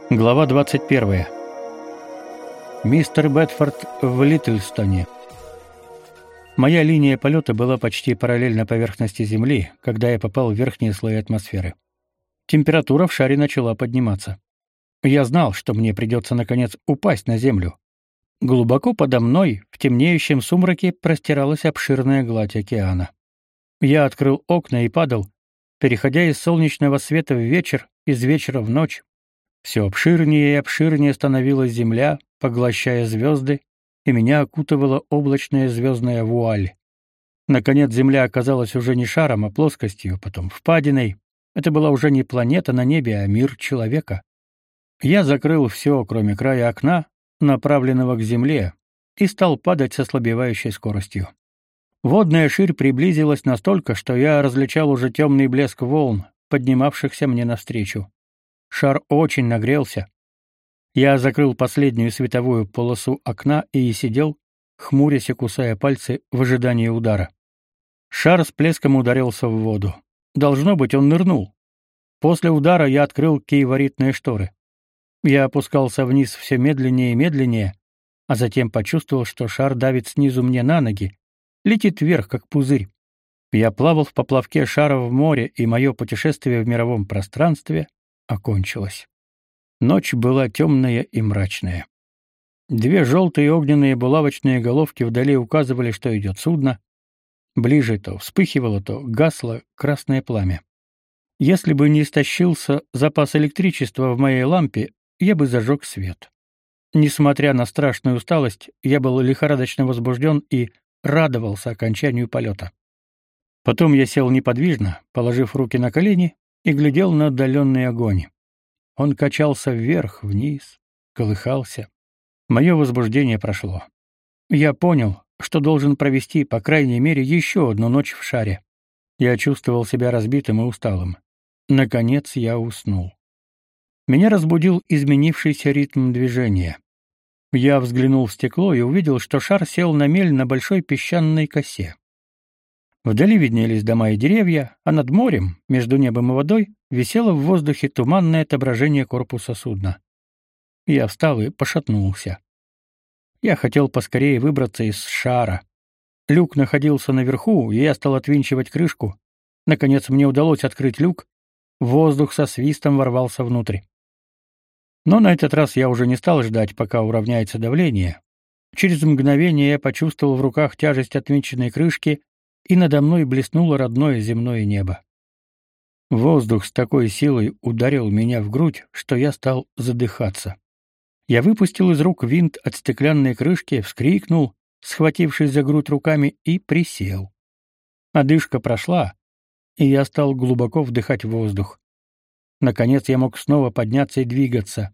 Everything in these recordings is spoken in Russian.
Глава 21. Мистер Бэдфорд в Литлстоне. Моя линия полета была почти параллельна поверхности Земли, когда я попал в верхние слои атмосферы. Температура в шаре начала подниматься. Я знал, что мне придется наконец упасть на Землю. Глубоко подо мной, в темнеющем сумраке, простиралась обширная гладь океана. Я открыл окна и падал, переходя из солнечного света в вечер, из вечера в ночь. Все обширнее и обширнее становилась земля, поглощая звезды, и меня окутывала облачная звездная вуаль. Наконец земля оказалась уже не шаром, а плоскостью, потом впадиной. Это была уже не планета на небе, а мир человека. Я закрыл все, кроме края окна, направленного к земле, и стал падать со ослабевающей скоростью. Водная ширь приблизилась настолько, что я различал уже темный блеск волн, поднимавшихся мне навстречу. Шар очень нагрелся. Я закрыл последнюю световую полосу окна и сидел, хмурясь и кусая пальцы в ожидании удара. Шар с плеском ударился в воду. Должно быть, он нырнул. После удара я открыл кейворитные шторы. Я опускался вниз все медленнее и медленнее, а затем почувствовал, что шар давит снизу мне на ноги, летит вверх, как пузырь. Я плавал в поплавке шара в море, и мое путешествие в мировом пространстве окончилось. Ночь была темная и мрачная. Две желтые огненные булавочные головки вдали указывали, что идет судно. Ближе то вспыхивало, то гасло красное пламя. Если бы не истощился запас электричества в моей лампе, я бы зажег свет. Несмотря на страшную усталость, я был лихорадочно возбужден и радовался окончанию полета. Потом я сел неподвижно, положив руки на колени, и глядел на отдаленный огонь. Он качался вверх, вниз, колыхался. Мое возбуждение прошло. Я понял, что должен провести, по крайней мере, еще одну ночь в шаре. Я чувствовал себя разбитым и усталым. Наконец я уснул. Меня разбудил изменившийся ритм движения. Я взглянул в стекло и увидел, что шар сел на мель на большой песчаной косе. Вдали виднелись дома и деревья, а над морем, между небом и водой, висело в воздухе туманное отображение корпуса судна. Я встал и пошатнулся. Я хотел поскорее выбраться из шара. Люк находился наверху, и я стал отвинчивать крышку. Наконец мне удалось открыть люк. Воздух со свистом ворвался внутрь. Но на этот раз я уже не стал ждать, пока уравняется давление. Через мгновение я почувствовал в руках тяжесть отвинченной крышки, и надо мной блеснуло родное земное небо. Воздух с такой силой ударил меня в грудь, что я стал задыхаться. Я выпустил из рук винт от стеклянной крышки, вскрикнул, схватившись за грудь руками, и присел. Одышка прошла, и я стал глубоко вдыхать воздух. Наконец я мог снова подняться и двигаться.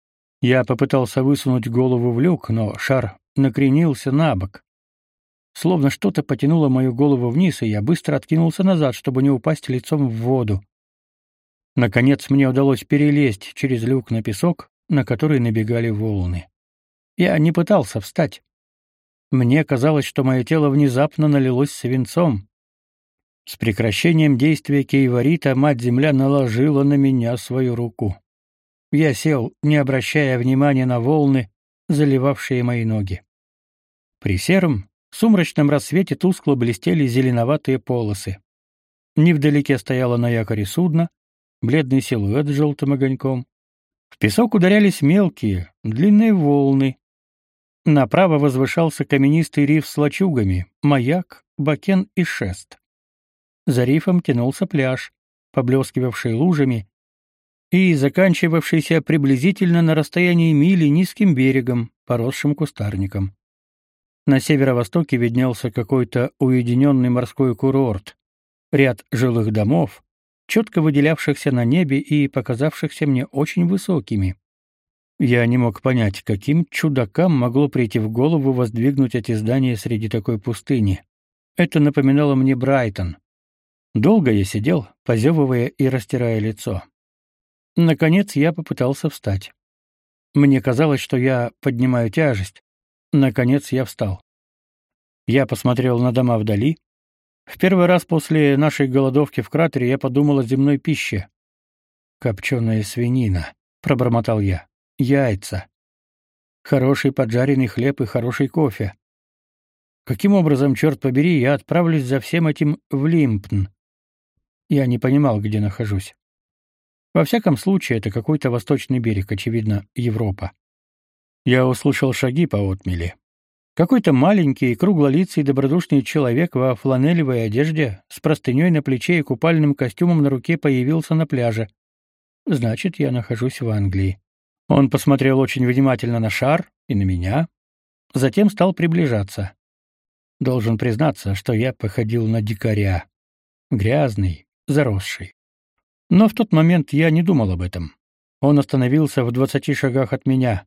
Я попытался высунуть голову в люк, но шар накренился набок. Словно что-то потянуло мою голову вниз, и я быстро откинулся назад, чтобы не упасть лицом в воду. Наконец мне удалось перелезть через люк на песок, на который набегали волны. Я не пытался встать. Мне казалось, что мое тело внезапно налилось свинцом. С прекращением действия кейворита мать-земля наложила на меня свою руку. Я сел, не обращая внимания на волны, заливавшие мои ноги. При сером, сумрачном рассвете тускло блестели зеленоватые полосы. Невдалеке стояло на якоре судно, бледный силуэт с желтым огоньком. В песок ударялись мелкие, длинные волны. Направо возвышался каменистый риф с лачугами, маяк, бакен и шест. За рифом тянулся пляж, поблескивавший лужами и заканчивавшийся приблизительно на расстоянии мили низким берегом, поросшим кустарником. На северо-востоке виднелся какой-то уединенный морской курорт, ряд жилых домов, четко выделявшихся на небе и показавшихся мне очень высокими. Я не мог понять, каким чудакам могло прийти в голову воздвигнуть эти здания среди такой пустыни. Это напоминало мне Брайтон. Долго я сидел, позевывая и растирая лицо. Наконец я попытался встать. Мне казалось, что я поднимаю тяжесть. Наконец я встал. Я посмотрел на дома вдали. В первый раз после нашей голодовки в кратере я подумал о земной пище. Копченая свинина. пробормотал я. Яйца. Хороший поджаренный хлеб и хороший кофе. Каким образом, черт побери, я отправлюсь за всем этим в Лимпн? Я не понимал, где нахожусь. Во всяком случае, это какой-то восточный берег, очевидно, Европа. Я услышал шаги по отмели. Какой-то маленький, круглолицый, добродушный человек во фланелевой одежде, с простыней на плече и купальным костюмом на руке появился на пляже. Значит, я нахожусь в Англии. Он посмотрел очень внимательно на шар и на меня, затем стал приближаться. Должен признаться, что я походил на дикаря. Грязный, заросший. Но в тот момент я не думал об этом. Он остановился в 20 шагах от меня.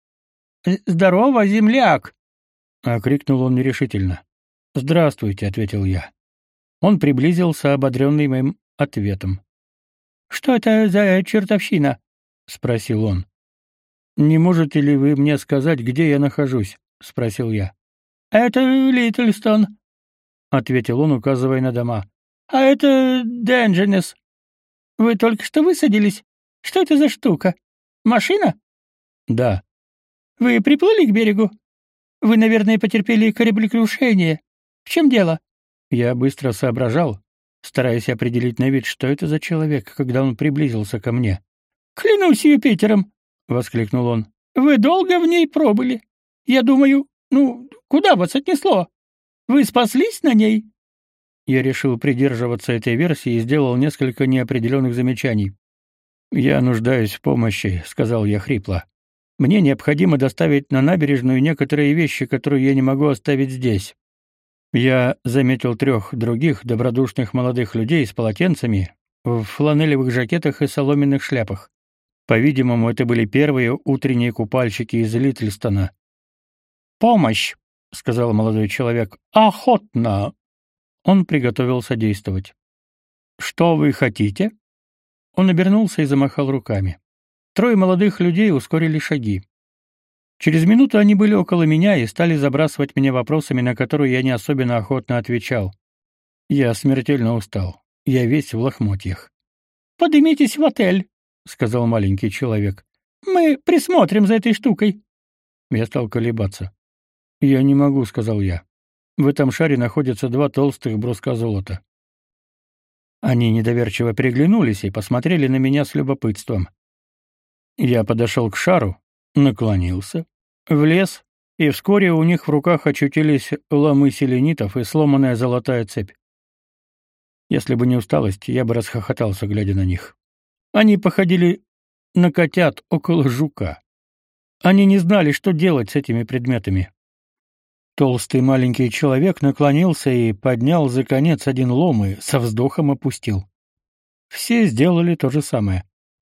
«Здорово, земляк!» — окрикнул он нерешительно. «Здравствуйте», — ответил я. Он приблизился, ободренный моим ответом. «Что это за чертовщина?» — спросил он. «Не можете ли вы мне сказать, где я нахожусь?» — спросил я. «Это Литлстон», — ответил он, указывая на дома. «А это Дендженес. Вы только что высадились? Что это за штука? Машина?» «Да». «Вы приплыли к берегу? Вы, наверное, потерпели кораблекрушение. В чем дело?» Я быстро соображал, стараясь определить на вид, что это за человек, когда он приблизился ко мне. «Клянусь Юпитером!» — воскликнул он. «Вы долго в ней пробыли? Я думаю, куда вас отнесло? Вы спаслись на ней?» Я решил придерживаться этой версии и сделал несколько неопределенных замечаний. «Я нуждаюсь в помощи», — сказал я хрипло. «Мне необходимо доставить на набережную некоторые вещи, которые я не могу оставить здесь». Я заметил 3 других добродушных молодых людей с полотенцами, в фланелевых жакетах и соломенных шляпах. По-видимому, это были первые утренние купальщики из Литлстона. «Помощь», — сказал молодой человек, — «охотно». Он приготовился действовать. «Что вы хотите?» Он обернулся и замахал руками. 3 молодых людей ускорили шаги. Через минуту они были около меня и стали забрасывать меня вопросами, на которые я не особенно охотно отвечал. Я смертельно устал. Я весь в лохмотьях. «Поднимитесь в отель», — сказал маленький человек. «Мы присмотрим за этой штукой». Я стал колебаться. «Я не могу», — сказал я. «В этом шаре находятся 2 толстых бруска золота». Они недоверчиво переглянулись и посмотрели на меня с любопытством. Я подошел к шару, наклонился, влез, и вскоре у них в руках очутились ломы селенитов и сломанная золотая цепь. Если бы не усталость, я бы расхохотался, глядя на них. Они походили на котят около жука. Они не знали, что делать с этими предметами. Толстый маленький человек наклонился и поднял за конец один лом и со вздохом опустил. Все сделали то же самое.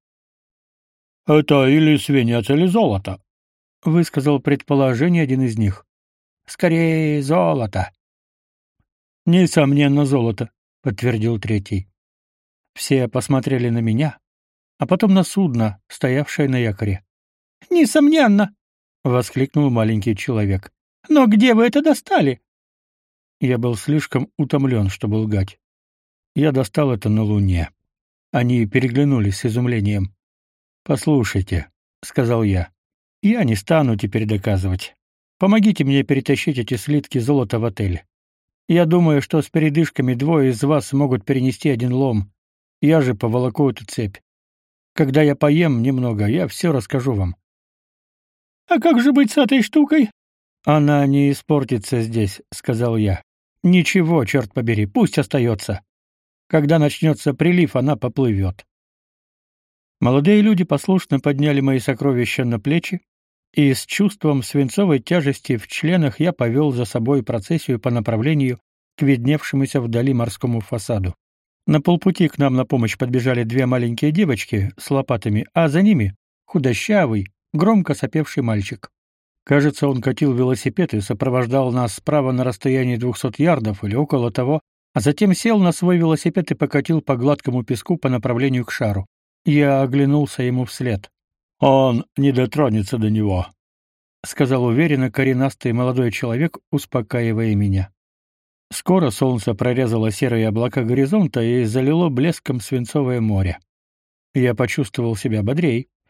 «Это или свинец, или золото», — высказал предположение один из них. «Скорее, золото». «Несомненно, золото», — подтвердил третий. Все посмотрели на меня, а потом на судно, стоявшее на якоре. «Несомненно», — воскликнул маленький человек. «Но где вы это достали?» Я был слишком утомлен, чтобы лгать. Я достал это на Луне. Они переглянулись с изумлением. «Послушайте», — сказал я не стану теперь доказывать. Помогите мне перетащить эти слитки золота в отель. Я думаю, что с передышками 2 из вас смогут перенести 1 лом. Я же поволоку эту цепь. Когда я поем немного, я все расскажу вам». «А как же быть с этой штукой?» «Она не испортится здесь», — сказал я. «Ничего, черт побери, пусть остается. Когда начнется прилив, она поплывет». Молодые люди послушно подняли мои сокровища на плечи, и с чувством свинцовой тяжести в членах я повел за собой процессию по направлению к видневшемуся вдали морскому фасаду. На полпути к нам на помощь подбежали 2 маленькие девочки с лопатами, а за ними худощавый, громко сопевший мальчик. Кажется, он катил велосипед и сопровождал нас справа на расстоянии 200 ярдов или около того, а затем сел на свой велосипед и покатил по гладкому песку по направлению к шару. Я оглянулся ему вслед. «Он не дотронется до него», — сказал уверенно коренастый молодой человек, успокаивая меня. Скоро солнце прорезало серые облака горизонта и залило блеском свинцовое море. Я почувствовал себя бодрей,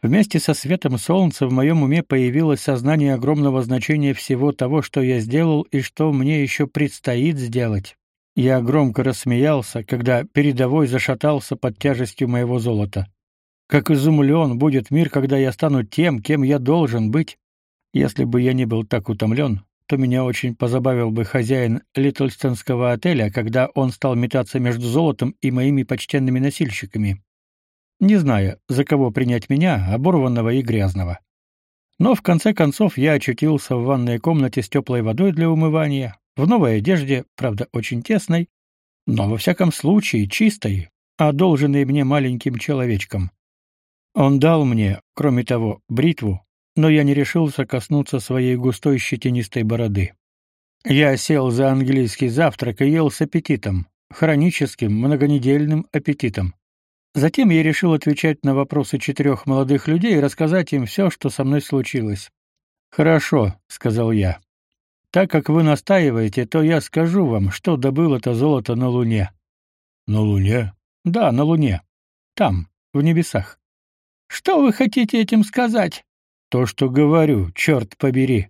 Вместе со светом солнца в моем уме появилось сознание огромного значения всего того, что я сделал и что мне еще предстоит сделать. Я громко рассмеялся, когда передовой зашатался под тяжестью моего золота. Как изумлен будет мир, когда я стану тем, кем я должен быть. Если бы я не был так утомлен, то меня очень позабавил бы хозяин Литлстонского отеля, когда он стал метаться между золотом и моими почтенными носильщиками, не зная, за кого принять меня, оборванного и грязного. Но в конце концов я очутился в ванной комнате с теплой водой для умывания, в новой одежде, правда, очень тесной, но во всяком случае чистой, одолженной мне маленьким человечком. Он дал мне, кроме того, бритву, но я не решился коснуться своей густой щетинистой бороды. Я сел за английский завтрак и ел с аппетитом, хроническим, многонедельным аппетитом. Затем я решил отвечать на вопросы 4 молодых людей и рассказать им все, что со мной случилось. «Хорошо», — сказал я. «Так как вы настаиваете, то я скажу вам, что добыл это золото на Луне». «На Луне?» «Да, на Луне. Там, в небесах». «Что вы хотите этим сказать?» «То, что говорю, черт побери».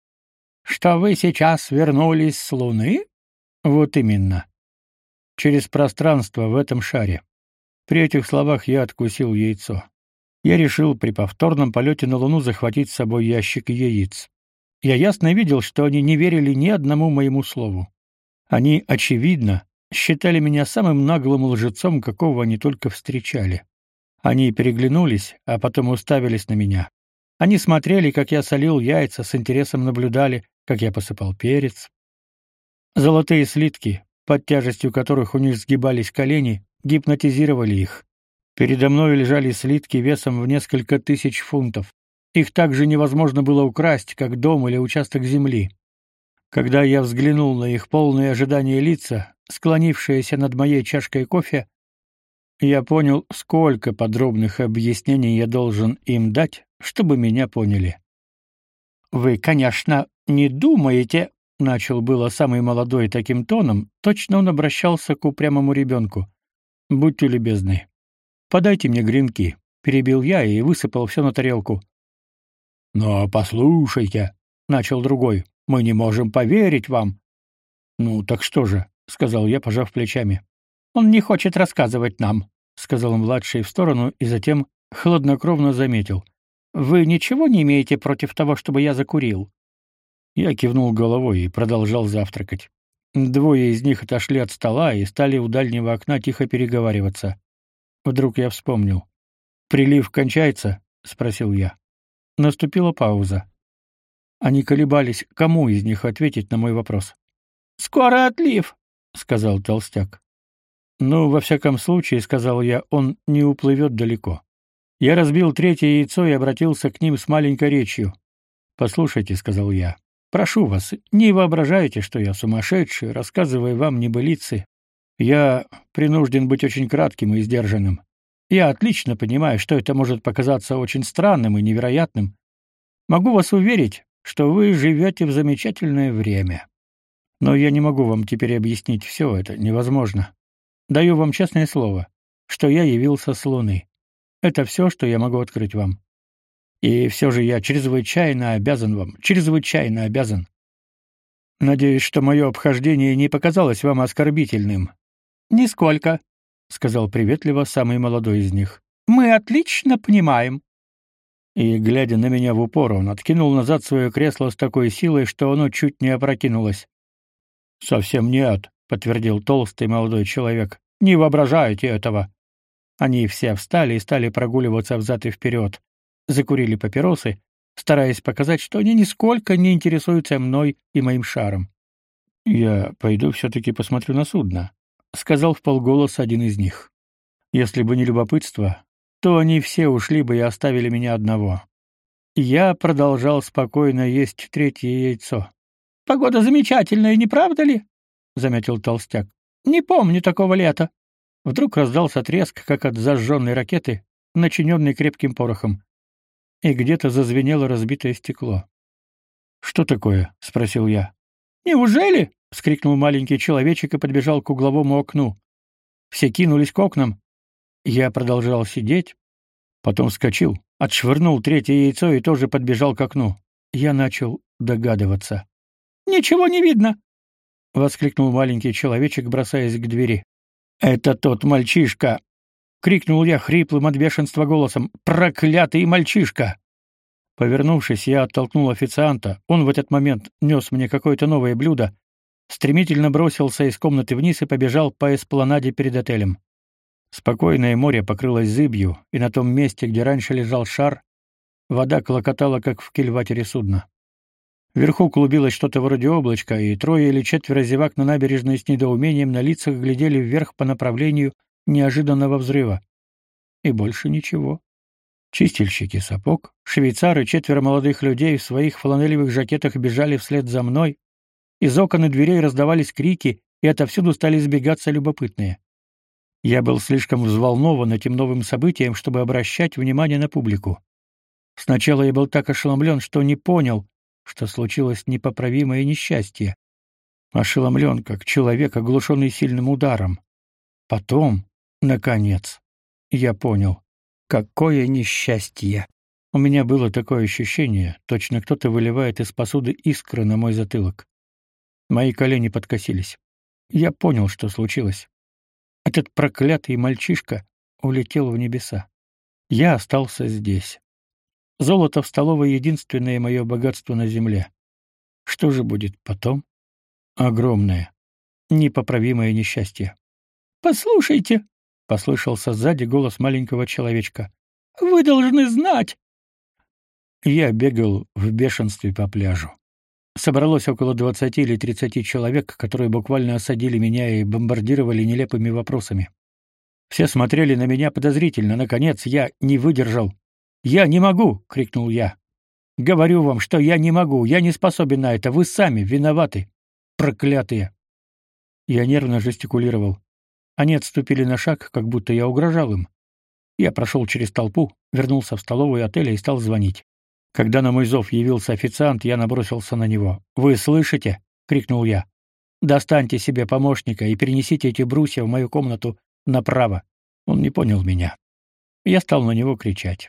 «Что вы сейчас вернулись с Луны?» «Вот именно. Через пространство в этом шаре». При этих словах я откусил яйцо. Я решил при повторном полете на Луну захватить с собой ящик яиц. Я ясно видел, что они не верили ни одному моему слову. Они, очевидно, считали меня самым наглым лжецом, какого они только встречали. Они переглянулись, а потом уставились на меня. Они смотрели, как я солил яйца, с интересом наблюдали, как я посыпал перец. Золотые слитки, под тяжестью которых у них сгибались колени, гипнотизировали их. Передо мной лежали слитки весом в несколько тысяч фунтов. Их также невозможно было украсть, как дом или участок земли. Когда я взглянул на их полные ожидания лица, склонившиеся над моей чашкой кофе, я понял, сколько подробных объяснений я должен им дать, чтобы меня поняли. «Вы, конечно, не думаете», — начал было самый молодой таким тоном, точно он обращался к упрямому ребенку. «Будьте любезны. Подайте мне гренки», — перебил я и высыпал все на тарелку. «Но послушайте», — начал другой, — «мы не можем поверить вам». «Ну, так что же?» — сказал я, пожав плечами. «Он не хочет рассказывать нам», — сказал младший в сторону и затем хладнокровно заметил. «Вы ничего не имеете против того, чтобы я закурил?» Я кивнул головой и продолжал завтракать. Двое из них отошли от стола и стали у дальнего окна тихо переговариваться. Вдруг я вспомнил. «Прилив кончается?» — спросил я. Наступила пауза. Они колебались, кому из них ответить на мой вопрос. «Скоро отлив», — сказал толстяк. «Ну, во всяком случае, — сказал я, — он не уплывет далеко». Я разбил третье яйцо и обратился к ним с маленькой речью. «Послушайте, — сказал я, — прошу вас, не воображайте, что я сумасшедший, рассказывая вам небылицы. Я принужден быть очень кратким и сдержанным. Я отлично понимаю, что это может показаться очень странным и невероятным. Могу вас уверить, что вы живете в замечательное время. Но я не могу вам теперь объяснить все это, невозможно. Даю вам честное слово, что я явился с Луны. Это все, что я могу открыть вам. И все же я чрезвычайно обязан вам, чрезвычайно обязан. Надеюсь, что мое обхождение не показалось вам оскорбительным». «Нисколько», — сказал приветливо самый молодой из них. «Мы отлично понимаем». И, глядя на меня в упор, он откинул назад свое кресло с такой силой, что оно чуть не опрокинулось. «Совсем нет», — подтвердил толстый молодой человек. «Не воображайте этого». Они все встали и стали прогуливаться взад и вперед. Закурили папиросы, стараясь показать, что они нисколько не интересуются мной и моим шаром. «Я пойду все-таки посмотрю на судно», — сказал вполголоса один из них. «Если бы не любопытство, то они все ушли бы и оставили меня одного». Я продолжал спокойно есть третье яйцо. «Погода замечательная, не правда ли?» — заметил толстяк. «Не помню такого лета». Вдруг раздался треск, как от зажженной ракеты, начиненной крепким порохом. И где-то зазвенело разбитое стекло. «Что такое?» — спросил я. «Неужели?» — вскрикнул маленький человечек и подбежал к угловому окну. Все кинулись к окнам. Я продолжал сидеть, потом вскочил, Отшвырнул третье яйцо и тоже подбежал к окну. Я начал догадываться. «Ничего не видно!» — воскликнул маленький человечек, бросаясь к двери. «Это тот мальчишка!» — крикнул я хриплым от бешенства голосом. «Проклятый мальчишка!» Повернувшись, я оттолкнул официанта. Он в этот момент нес мне какое-то новое блюдо, стремительно бросился из комнаты вниз и побежал по эспланаде перед отелем. Спокойное море покрылось зыбью, и на том месте, где раньше лежал шар, вода клокотала, как в кильватере судна. Вверху клубилось что-то вроде облачка, и 3 или 4 зевак на набережной с недоумением на лицах глядели вверх по направлению неожиданного взрыва. И больше ничего. Чистильщики сапог, швейцары, 4 молодых людей в своих фланелевых жакетах бежали вслед за мной. Из окон и дверей раздавались крики, и отовсюду стали сбегаться любопытные. Я был слишком взволнован этим новым событием, чтобы обращать внимание на публику. Сначала я был так ошеломлен, что не понял, что случилось непоправимое несчастье. Ошеломлен, как человек, оглушенный сильным ударом. Потом, наконец, я понял, какое несчастье. У меня было такое ощущение, точно кто-то выливает из посуды искры на мой затылок. Мои колени подкосились. Я понял, что случилось. Этот проклятый мальчишка улетел в небеса. Я остался здесь. Золото в столовой — единственное мое богатство на земле. Что же будет потом? Огромное, непоправимое несчастье. «Послушайте», — послышался сзади голос маленького человечка, — «вы должны знать». Я бегал в бешенстве по пляжу. Собралось около 20 или 30 человек, которые буквально осадили меня и бомбардировали нелепыми вопросами. Все смотрели на меня подозрительно. Наконец я не выдержал. «Я не могу!» — крикнул я. «Говорю вам, что я не могу, я не способен на это, вы сами виноваты, проклятые!» Я нервно жестикулировал. Они отступили на шаг, как будто я угрожал им. Я прошел через толпу, вернулся в столовую отеля и стал звонить. Когда на мой зов явился официант, я набросился на него. «Вы слышите?» — крикнул я. «Достаньте себе помощника и перенесите эти брусья в мою комнату направо». Он не понял меня. Я стал на него кричать.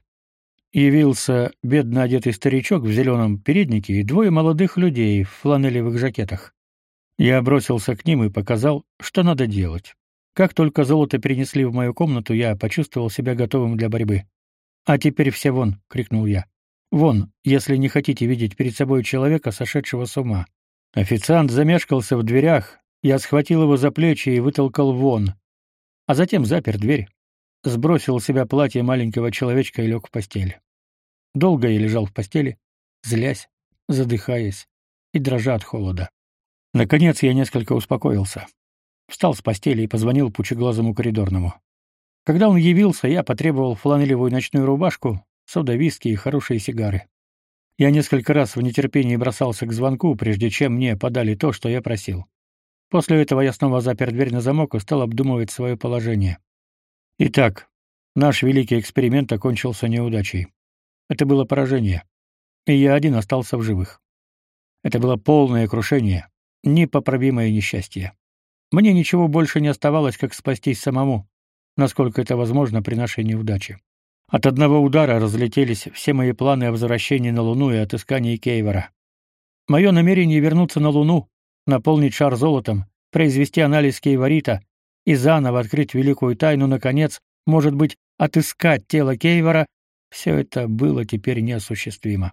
Явился бедно одетый старичок в зеленом переднике и 2 молодых людей в фланелевых жакетах. Я бросился к ним и показал, что надо делать. Как только золото перенесли в мою комнату, я почувствовал себя готовым для борьбы. «А теперь все вон!» — крикнул я. «Вон, если не хотите видеть перед собой человека, сошедшего с ума». Официант замешкался в дверях, я схватил его за плечи и вытолкал вон, а затем запер дверь, сбросил с себя платье маленького человечка и лег в постель. Долго я лежал в постели, злясь, задыхаясь и дрожа от холода. Наконец я несколько успокоился. Встал с постели и позвонил пучеглазому коридорному. Когда он явился, я потребовал фланелевую ночную рубашку, сода-виски и хорошие сигары. Я несколько раз в нетерпении бросался к звонку, прежде чем мне подали то, что я просил. После этого я снова запер дверь на замок и стал обдумывать свое положение. Итак, наш великий эксперимент окончился неудачей. Это было поражение, и я один остался в живых. Это было полное крушение, непоправимое несчастье. Мне ничего больше не оставалось, как спастись самому, насколько это возможно при нашей неудаче. От одного удара разлетелись все мои планы о возвращении на Луну и отыскании Кейвора. Мое намерение вернуться на Луну, наполнить шар золотом, произвести анализ кейворита и заново открыть великую тайну, наконец, может быть, отыскать тело Кейвора, все это было теперь неосуществимо.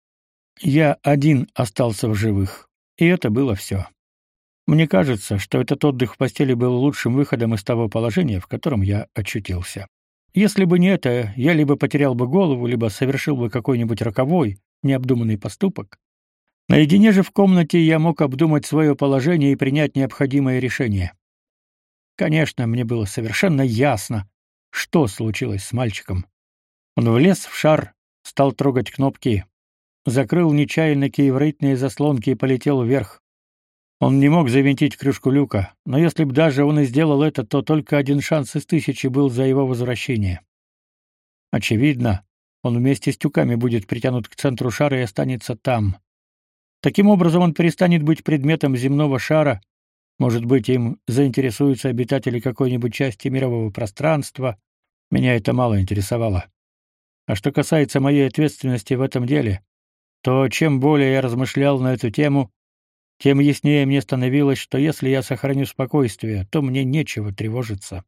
Я один остался в живых, и это было все. Мне кажется, что этот отдых в постели был лучшим выходом из того положения, в котором я очутился. Если бы не это, я либо потерял бы голову, либо совершил бы какой-нибудь роковой, необдуманный поступок. Наедине же в комнате я мог обдумать свое положение и принять необходимое решение. Конечно, мне было совершенно ясно, что случилось с мальчиком. Он влез в шар, стал трогать кнопки, закрыл нечаянно кейворитные заслонки и полетел вверх. Он не мог завинтить крышку люка, но если бы даже он и сделал это, то только один шанс из 1000 был за его возвращение. Очевидно, он вместе с тюками будет притянут к центру шара и останется там. Таким образом, он перестанет быть предметом земного шара, может быть, им заинтересуются обитатели какой-нибудь части мирового пространства. Меня это мало интересовало. А что касается моей ответственности в этом деле, то чем более я размышлял на эту тему, тем яснее мне становилось, что если я сохраню спокойствие, то мне нечего тревожиться.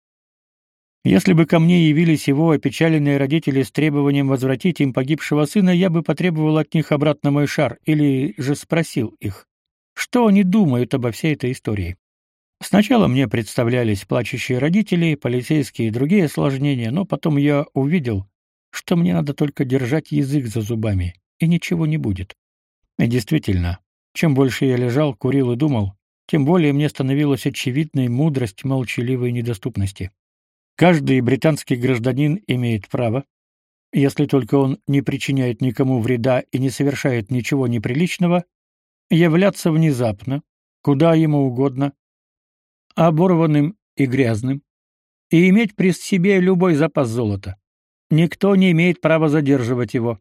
Если бы ко мне явились его опечаленные родители с требованием возвратить им погибшего сына, я бы потребовал от них обратно мой шар или же спросил их, что они думают обо всей этой истории. Сначала мне представлялись плачущие родители, полицейские и другие осложнения, но потом я увидел, что мне надо только держать язык за зубами, и ничего не будет. И действительно, чем больше я лежал, курил и думал, тем более мне становилась очевидной мудрость молчаливой недоступности. Каждый британский гражданин имеет право, если только он не причиняет никому вреда и не совершает ничего неприличного, являться внезапно, куда ему угодно, оборванным и грязным, и иметь при себе любой запас золота. Никто не имеет права задерживать его.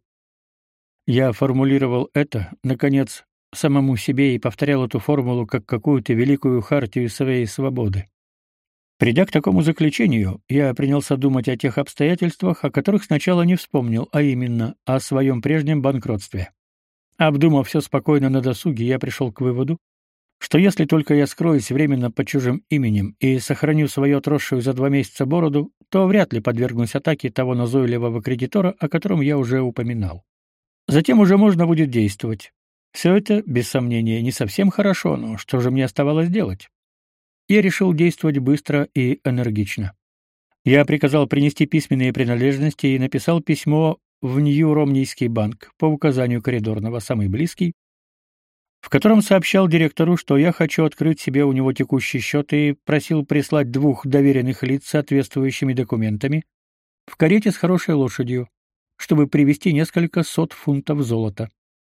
Я формулировал это, наконец, самому себе и повторял эту формулу как какую-то великую хартию своей свободы. Придя к такому заключению, я принялся думать о тех обстоятельствах, о которых сначала не вспомнил, а именно о своем прежнем банкротстве. Обдумав все спокойно на досуге, я пришел к выводу, что если только я скроюсь временно под чужим именем и сохраню свою отросшую за 2 месяца бороду, то вряд ли подвергнусь атаке того назойливого кредитора, о котором я уже упоминал. Затем уже можно будет действовать. Все это, без сомнения, не совсем хорошо, но что же мне оставалось делать? Я решил действовать быстро и энергично. Я приказал принести письменные принадлежности и написал письмо в Нью-Ромнийский банк по указанию коридорного, самый близкий, в котором сообщал директору, что я хочу открыть себе у него текущий счет и просил прислать 2 доверенных лиц с соответствующими документами в карете с хорошей лошадью, чтобы привезти несколько сот фунтов золота.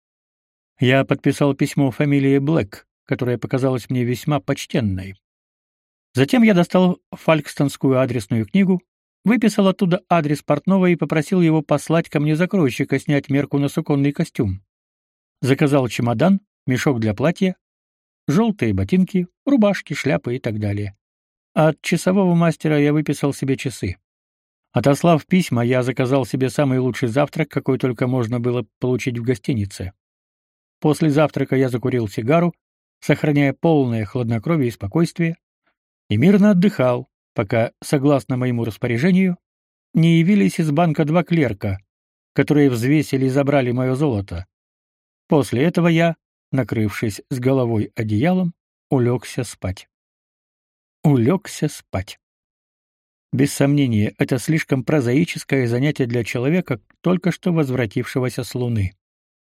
Я подписал письмо фамилией Блэк, которая показалась мне весьма почтенной. Затем я достал фалькстонскую адресную книгу, выписал оттуда адрес портного и попросил его послать ко мне закройщика снять мерку на суконный костюм. Заказал чемодан, мешок для платья, желтые ботинки, рубашки, шляпы и так далее. От часового мастера я выписал себе часы. Отослав письма, я заказал себе самый лучший завтрак, какой только можно было получить в гостинице. После завтрака я закурил сигару, сохраняя полное хладнокровие и спокойствие, и мирно отдыхал, пока, согласно моему распоряжению, не явились из банка 2 клерка, которые взвесили и забрали мое золото. После этого я, накрывшись с головой одеялом, улегся спать. Улегся спать. Без сомнения, это слишком прозаическое занятие для человека, только что возвратившегося с Луны.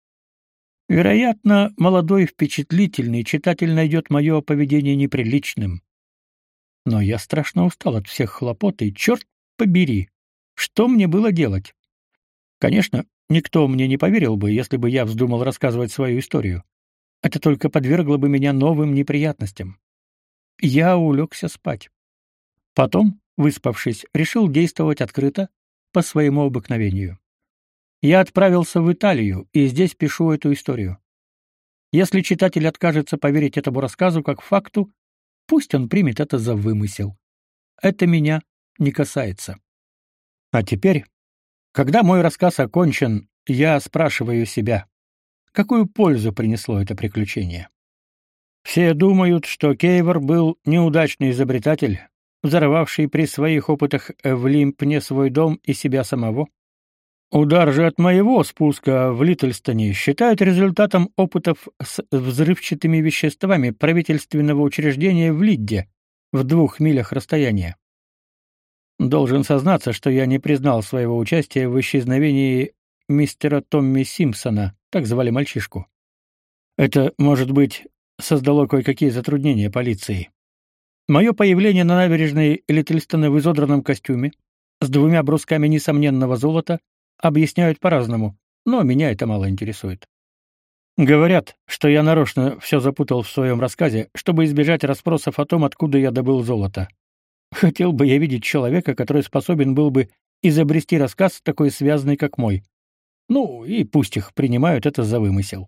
Вероятно, молодой впечатлительный читатель найдет мое поведение неприличным. Но я страшно устал от всех хлопот, и черт побери, что мне было делать? Конечно, никто мне не поверил бы, если бы я вздумал рассказывать свою историю. Это только подвергло бы меня новым неприятностям. Я улегся спать. Потом, выспавшись, решил действовать открыто, по своему обыкновению. Я отправился в Италию, и здесь пишу эту историю. Если читатель откажется поверить этому рассказу как факту, пусть он примет это за вымысел. Это меня не касается. А теперь, когда мой рассказ окончен, я спрашиваю себя, какую пользу принесло это приключение? Все думают, что Кейвор был неудачный изобретатель, взорвавший при своих опытах в Лимпне свой дом и себя самого. Удар же от моего спуска в Литлстоне считают результатом опытов с взрывчатыми веществами правительственного учреждения в Лидде, в 2 милях расстояния. Должен сознаться, что я не признал своего участия в исчезновении мистера Томми Симпсона, так звали мальчишку. Это, может быть, создало кое-какие затруднения полиции. Мое появление на набережной Литлстона в изодранном костюме с 2 брусками несомненного золота объясняют по-разному, но меня это мало интересует. Говорят, что я нарочно все запутал в своем рассказе, чтобы избежать расспросов о том, откуда я добыл золото. Хотел бы я видеть человека, который способен был бы изобрести рассказ такой связанный, как мой. Ну, и пусть их принимают это за вымысел.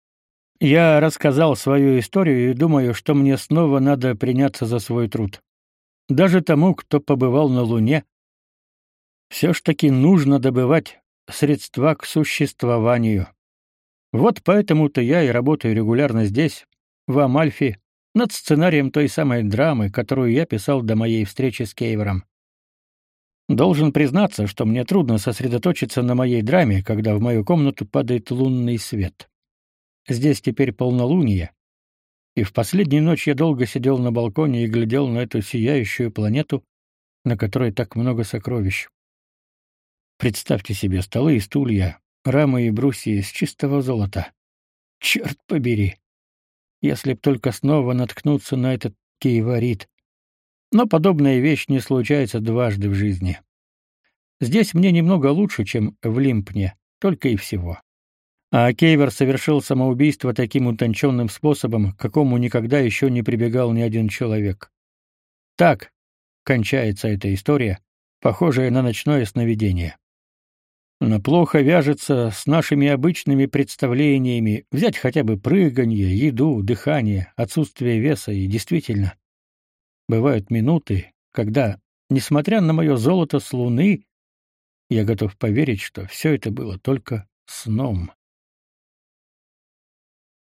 Я рассказал свою историю и думаю, что мне снова надо приняться за свой труд. Даже тому, кто побывал на Луне, Все ж таки нужно добывать средства к существованию. Вот поэтому-то я и работаю регулярно здесь, в Амальфи, над сценарием той самой драмы, которую я писал до моей встречи с Кейвером. Должен признаться, что мне трудно сосредоточиться на моей драме, когда в мою комнату падает лунный свет. Здесь теперь полнолуние, и в последнюю ночь я долго сидел на балконе и глядел на эту сияющую планету, на которой так много сокровищ. Представьте себе столы и стулья, рамы и брусья из чистого золота. Черт побери! Если б только снова наткнуться на этот кейворит. Но подобная вещь не случается дважды в жизни. Здесь мне немного лучше, чем в Лимпне, только и всего. А Кейвер совершил самоубийство таким утонченным способом, к какому никогда еще не прибегал ни один человек. Так кончается эта история, похожая на ночное сновидение. Она плохо вяжется с нашими обычными представлениями, взять хотя бы прыганье, еду, дыхание, отсутствие веса, и действительно, бывают минуты, когда, несмотря на мое золото с Луны, я готов поверить, что все это было только сном.